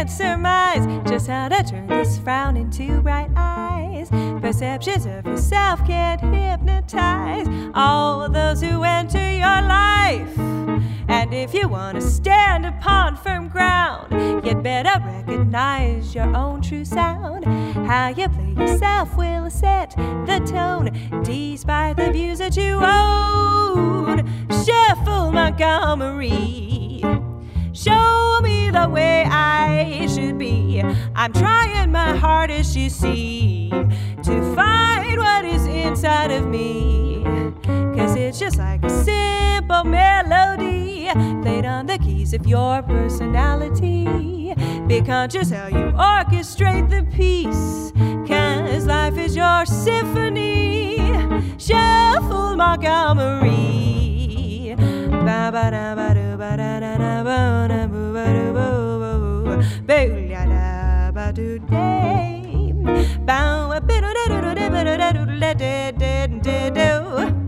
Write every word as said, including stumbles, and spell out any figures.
can't surmise just how to turn this frown into bright eyes. Perceptions of yourself can't hypnotize all those who enter your life. And if you want to stand upon firm ground, you'd better recognize your own true sound. How you play yourself will set the tone, despite the views that you own. Shuffle Montgomery, show me the way I should be. I'm trying my hardest, you see, to find what is inside of me. Cause it's just like a simple melody played on the keys of your personality. Be conscious how you orchestrate the piece, cause life is your symphony. Shuffle Montgomery, ba ba da ba do ba da da da ba da boo ba do boo boo ya da ba do day bow a bit o da do da da da da do da da da do.